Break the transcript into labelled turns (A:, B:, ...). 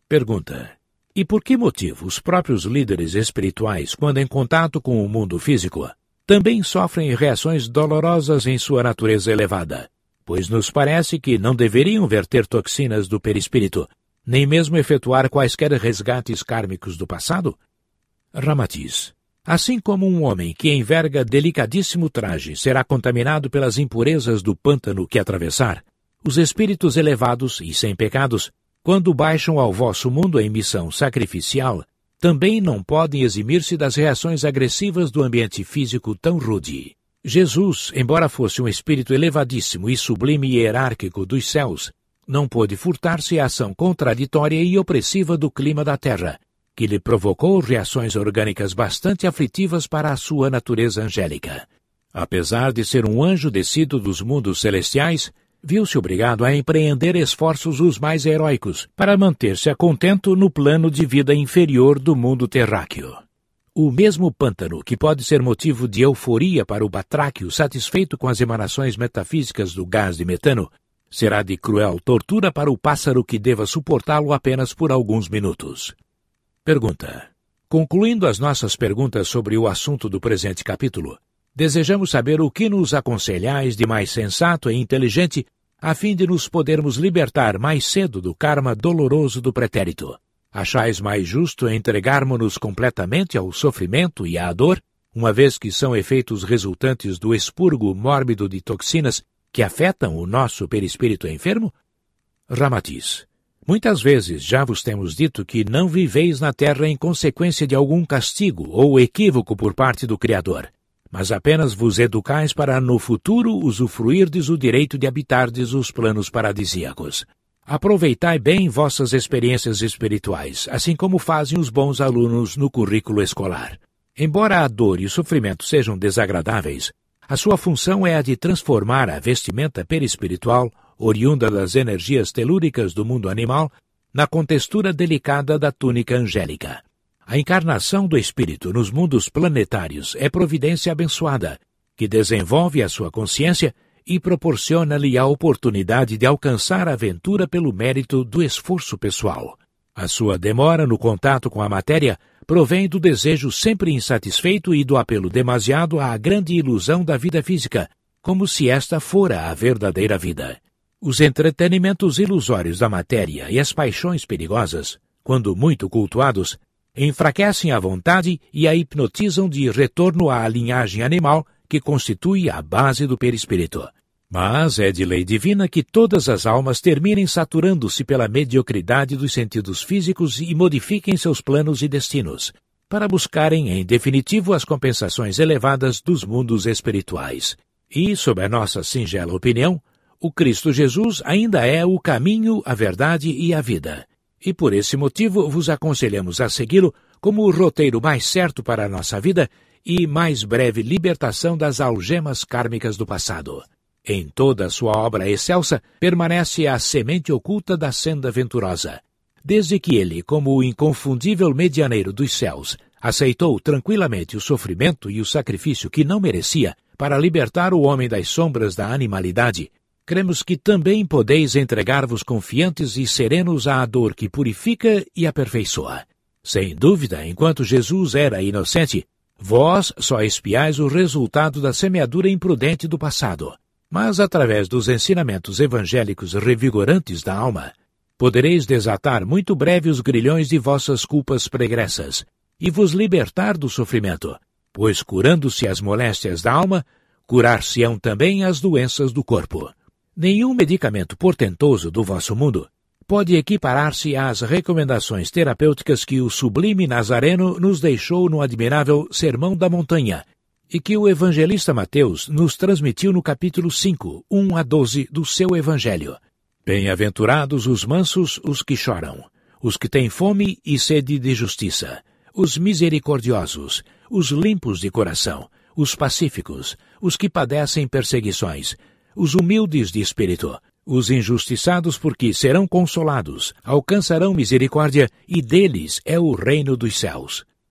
A: Pergunta: e por que motivo os próprios líderes espirituais, quando em contato com o mundo físico, também sofrem reações dolorosas em sua natureza elevada? Pois nos parece que não deveriam verter toxinas do perispírito, nem mesmo efetuar quaisquer resgates kármicos do passado? Ramatiz: assim como um homem que enverga delicadíssimo traje será contaminado pelas impurezas do pântano que atravessar, os espíritos elevados e sem pecados, quando baixam ao vosso mundo em missão sacrificial, também não podem eximir-se das reações agressivas do ambiente físico tão rude. Jesus, embora fosse um espírito elevadíssimo e sublime e hierárquico dos céus, não pôde furtar-se à ação contraditória e opressiva do clima da terra, que lhe provocou reações orgânicas bastante aflitivas para a sua natureza angélica. Apesar de ser um anjo descido dos mundos celestiais, viu-se obrigado a empreender esforços os mais heróicos para manter-se a contento no plano de vida inferior do mundo terráqueo. O mesmo pântano que pode ser motivo de euforia para o batráquio satisfeito com as emanações metafísicas do gás de metano, será de cruel tortura para o pássaro que deva suportá-lo apenas por alguns minutos. Pergunta: concluindo as nossas perguntas sobre o assunto do presente capítulo, desejamos saber o que nos aconselhais de mais sensato e inteligente a fim de nos podermos libertar mais cedo do karma doloroso do pretérito. Achais mais justo entregarmos-nos completamente ao sofrimento e à dor, uma vez que são efeitos resultantes do expurgo mórbido de toxinas que afetam o nosso perispírito enfermo? Ramatiz: muitas vezes já vos temos dito que não viveis na terra em consequência de algum castigo ou equívoco por parte do Criador, mas apenas vos educais para no futuro usufruirdes o direito de habitardes os planos paradisíacos. Aproveitai bem vossas experiências espirituais, assim como fazem os bons alunos no currículo escolar. Embora a dor e o sofrimento sejam desagradáveis, a sua função é a de transformar a vestimenta perispiritual, oriunda das energias telúricas do mundo animal, na contextura delicada da túnica angélica. A encarnação do espírito nos mundos planetários é providência abençoada, que desenvolve a sua consciência e proporciona-lhe a oportunidade de alcançar a aventura pelo mérito do esforço pessoal. A sua demora no contato com a matéria provém do desejo sempre insatisfeito e do apelo demasiado à grande ilusão da vida física, como se esta fora a verdadeira vida. Os entretenimentos ilusórios da matéria e as paixões perigosas, quando muito cultuados, enfraquecem a vontade e a hipnotizam de retorno à linhagem animal que constitui a base do perispírito. Mas é de lei divina que todas as almas terminem saturando-se pela mediocridade dos sentidos físicos e modifiquem seus planos e destinos, para buscarem, em definitivo, as compensações elevadas dos mundos espirituais. E, sob a nossa singela opinião, o Cristo Jesus ainda é o caminho, a verdade e a vida. E por esse motivo vos aconselhamos a segui-lo como o roteiro mais certo para a nossa vida e mais breve libertação das algemas kármicas do passado. Em toda a sua obra excelsa, permanece a semente oculta da senda venturosa. Desde que ele, como o inconfundível medianeiro dos céus, aceitou tranquilamente o sofrimento e o sacrifício que não merecia para libertar o homem das sombras da animalidade, cremos que também podeis entregar-vos confiantes e serenos à dor que purifica e aperfeiçoa. Sem dúvida, enquanto Jesus era inocente, vós só espiais o resultado da semeadura imprudente do passado. Mas, através dos ensinamentos evangélicos revigorantes da alma, podereis desatar muito breve os grilhões de vossas culpas pregressas e vos libertar do sofrimento, pois, curando-se as moléstias da alma, curar-se-ão também as doenças do corpo. Nenhum medicamento portentoso do vosso mundo pode equiparar-se às recomendações terapêuticas que o sublime Nazareno nos deixou no admirável Sermão da Montanha, e que o evangelista Mateus nos transmitiu no capítulo 5, 1 a 12 do seu Evangelho. Bem-aventurados os mansos, os que choram, os que têm fome e sede de justiça, os misericordiosos, os limpos de coração, os pacíficos, os que padecem perseguições, os humildes de espírito, os injustiçados porque serão consolados, alcançarão misericórdia e deles é o reino dos céus.